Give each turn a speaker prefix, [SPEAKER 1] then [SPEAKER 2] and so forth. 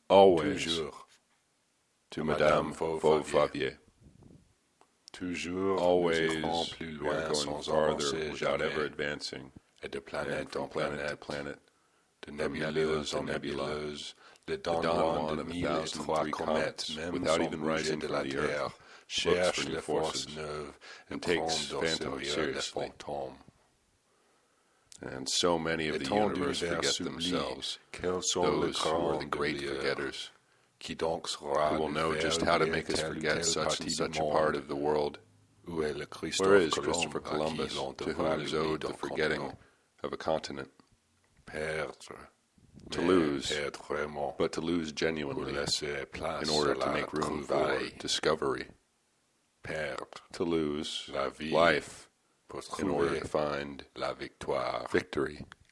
[SPEAKER 1] Always
[SPEAKER 2] toujours,
[SPEAKER 1] to Madame Fauve-Favier.
[SPEAKER 2] toujours,
[SPEAKER 1] Always
[SPEAKER 2] nous irons plus
[SPEAKER 1] we are
[SPEAKER 2] loin
[SPEAKER 1] going
[SPEAKER 2] sans
[SPEAKER 1] farther
[SPEAKER 2] avancer
[SPEAKER 1] without ever
[SPEAKER 2] jamais,
[SPEAKER 1] advancing,
[SPEAKER 2] et de
[SPEAKER 1] and
[SPEAKER 2] planète
[SPEAKER 1] from
[SPEAKER 2] en
[SPEAKER 1] planet to
[SPEAKER 2] planète,
[SPEAKER 1] planet,
[SPEAKER 2] de
[SPEAKER 1] from nebula
[SPEAKER 2] nébuleuse
[SPEAKER 1] to
[SPEAKER 2] en
[SPEAKER 1] nebula,
[SPEAKER 2] nébuleuse, le
[SPEAKER 1] the
[SPEAKER 2] Don
[SPEAKER 1] Don
[SPEAKER 2] Juan
[SPEAKER 1] Juan
[SPEAKER 2] de
[SPEAKER 1] of
[SPEAKER 2] 1003
[SPEAKER 1] 1,003
[SPEAKER 2] comètes,
[SPEAKER 1] comets,
[SPEAKER 2] même
[SPEAKER 1] without
[SPEAKER 2] sans
[SPEAKER 1] even
[SPEAKER 2] bouger
[SPEAKER 1] rising
[SPEAKER 2] de
[SPEAKER 1] from
[SPEAKER 2] la
[SPEAKER 1] the
[SPEAKER 2] Terre,
[SPEAKER 1] earth,
[SPEAKER 2] cherche
[SPEAKER 1] for new
[SPEAKER 2] les forces
[SPEAKER 1] forces,
[SPEAKER 2] neuves et
[SPEAKER 1] and
[SPEAKER 2] prend
[SPEAKER 1] takes
[SPEAKER 2] au
[SPEAKER 1] phantoms
[SPEAKER 2] sérieux les
[SPEAKER 1] seriously.
[SPEAKER 2] fantômes.
[SPEAKER 1] And so many of the
[SPEAKER 2] Étant
[SPEAKER 1] universe
[SPEAKER 2] d'univers
[SPEAKER 1] forget
[SPEAKER 2] s'oublient,
[SPEAKER 1] themselves,
[SPEAKER 2] quels sont les
[SPEAKER 1] those who are
[SPEAKER 2] grands
[SPEAKER 1] the great
[SPEAKER 2] oublieurs,
[SPEAKER 1] forgetters,
[SPEAKER 2] qui donc sera
[SPEAKER 1] who will
[SPEAKER 2] de
[SPEAKER 1] know
[SPEAKER 2] faire
[SPEAKER 1] just how to
[SPEAKER 2] oublier
[SPEAKER 1] make us
[SPEAKER 2] telle ou
[SPEAKER 1] forget
[SPEAKER 2] telle
[SPEAKER 1] such
[SPEAKER 2] partie
[SPEAKER 1] and
[SPEAKER 2] du
[SPEAKER 1] such a
[SPEAKER 2] monde?
[SPEAKER 1] part of the world.
[SPEAKER 2] Où est le
[SPEAKER 1] Where
[SPEAKER 2] Christophe
[SPEAKER 1] is Christopher
[SPEAKER 2] Colomb, à qui
[SPEAKER 1] Columbus,
[SPEAKER 2] l'on
[SPEAKER 1] to
[SPEAKER 2] devra
[SPEAKER 1] whom is
[SPEAKER 2] l'oubli
[SPEAKER 1] owed the
[SPEAKER 2] d'un
[SPEAKER 1] forgetting
[SPEAKER 2] continent?
[SPEAKER 1] of a continent?
[SPEAKER 2] Perdre,
[SPEAKER 1] To
[SPEAKER 2] mais
[SPEAKER 1] lose,
[SPEAKER 2] perdre vraiment,
[SPEAKER 1] but to lose
[SPEAKER 2] pour
[SPEAKER 1] genuinely,
[SPEAKER 2] laisser place
[SPEAKER 1] in order
[SPEAKER 2] à
[SPEAKER 1] to
[SPEAKER 2] la
[SPEAKER 1] make room for
[SPEAKER 2] trouvaille.
[SPEAKER 1] discovery.
[SPEAKER 2] Perdre
[SPEAKER 1] To lose
[SPEAKER 2] la vie
[SPEAKER 1] life
[SPEAKER 2] pour
[SPEAKER 1] in order
[SPEAKER 2] trouver
[SPEAKER 1] to find
[SPEAKER 2] la victoire.
[SPEAKER 1] victory.